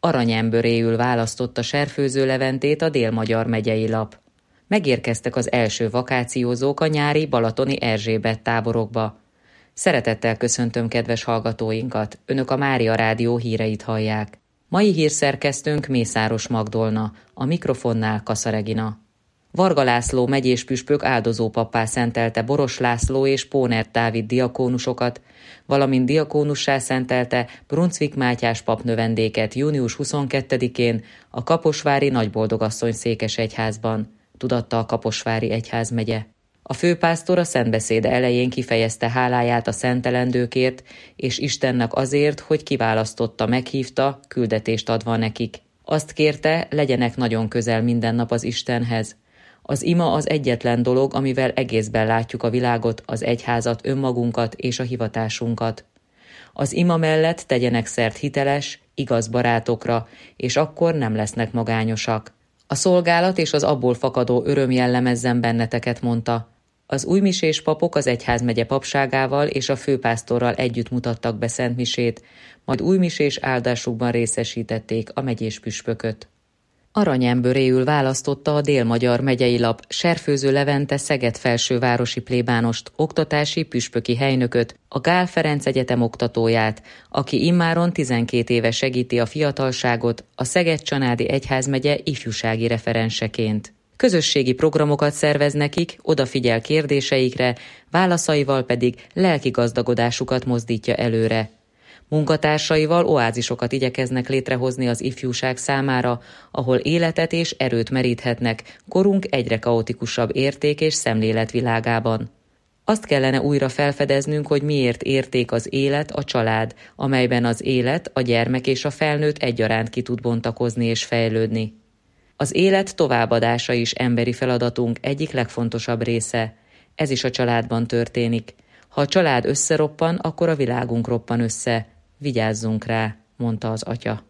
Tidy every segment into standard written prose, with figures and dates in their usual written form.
Aranyemberéül választotta Serfőző Leventét a Dél-Magyar megyei lap. Megérkeztek az első vakációzók a nyári balatoni Erzsébet táborokba. Szeretettel köszöntöm kedves hallgatóinkat, Önök a Mária Rádió híreit hallják. Mai hírszerkesztőnk Mészáros Magdolna, a mikrofonnál Kassa Regina. Varga László megyés püspök áldozópappá szentelte Boros László és Póner Dávid diakónusokat, valamint diakónussá szentelte Brunswick Mátyás pap növendéket június 22-én a Kaposvári Nagyboldogasszony székesegyházban, tudatta a Kaposvári egyházmegye. A főpásztor a szentbeszéde elején kifejezte háláját a szentelendőkért, és Istennek azért, hogy kiválasztotta, meghívta, küldetést adva nekik. Azt kérte, legyenek nagyon közel minden nap az Istenhez. Az ima az egyetlen dolog, amivel egészben látjuk a világot, az egyházat, önmagunkat és a hivatásunkat. Az ima mellett tegyenek szert hiteles, igaz barátokra, és akkor nem lesznek magányosak. A szolgálat és az abból fakadó öröm jellemezzen benneteket, mondta. Az újmisés papok az egyházmegye papságával és a főpásztorral együtt mutattak be szentmisét, majd újmisés áldásukban részesítették a megyés püspököt. Aranyemberéül választotta a Dél-Magyar megyei lap Serfőző Levente Szeged felsővárosi plébánost, oktatási püspöki helynököt, a Gál Ferenc Egyetem oktatóját, aki immáron 12 éve segíti a fiatalságot a Szeged-Csanádi Egyházmegye ifjúsági referenseként. Közösségi programokat szervez nekik, odafigyel kérdéseikre, válaszaival pedig lelki gazdagodásukat mozdítja előre. Munkatársaival oázisokat igyekeznek létrehozni az ifjúság számára, ahol életet és erőt meríthetnek korunk egyre kaotikusabb érték és szemlélet világában. Azt kellene újra felfedeznünk, hogy miért érték az élet, a család, amelyben az élet, a gyermek és a felnőtt egyaránt ki tud bontakozni és fejlődni. Az élet továbbadása is emberi feladatunk egyik legfontosabb része. Ez is a családban történik. Ha a család összeroppan, akkor a világunk roppan össze. Vigyázzunk rá, mondta az atya.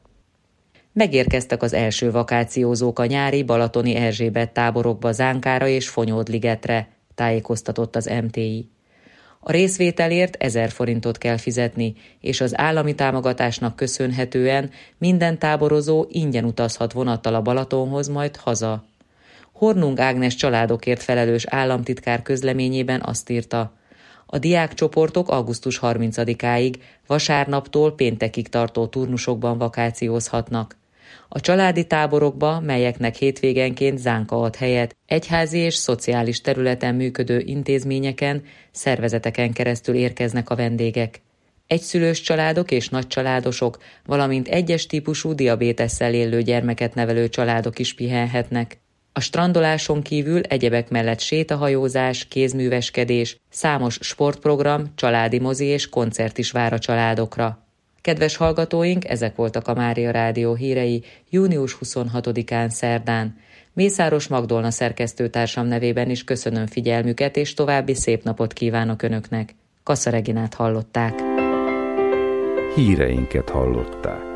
Megérkeztek az első vakációzók a nyári balatoni Erzsébet táborokba Zánkára és Fonyódligetre, tájékoztatott az MTI. A részvételért 1000 forintot kell fizetni, és az állami támogatásnak köszönhetően minden táborozó ingyen utazhat vonattal a Balatonhoz, majd haza. Hornung Ágnes családokért felelős államtitkár közleményében azt írta: a diákcsoportok augusztus 30-áig, vasárnaptól péntekig tartó turnusokban vakációzhatnak. A családi táborokba, melyeknek hétvégenként Zánka ad helyet, egyházi és szociális területen működő intézményeken, szervezeteken keresztül érkeznek a vendégek. Egyszülős családok és nagycsaládosok, valamint egyes típusú diabétesszel élő gyermeket nevelő családok is pihenhetnek. A strandoláson kívül egyebek mellett sétahajózás, kézműveskedés, számos sportprogram, családi mozi és koncert is vár a családokra. Kedves hallgatóink, ezek voltak a Mária Rádió hírei június 26-án szerdán. Mészáros Magdolna szerkesztőtársam nevében is köszönöm figyelmüket, és további szép napot kívánok Önöknek. Kassa Reginát hallották. Híreinket hallották.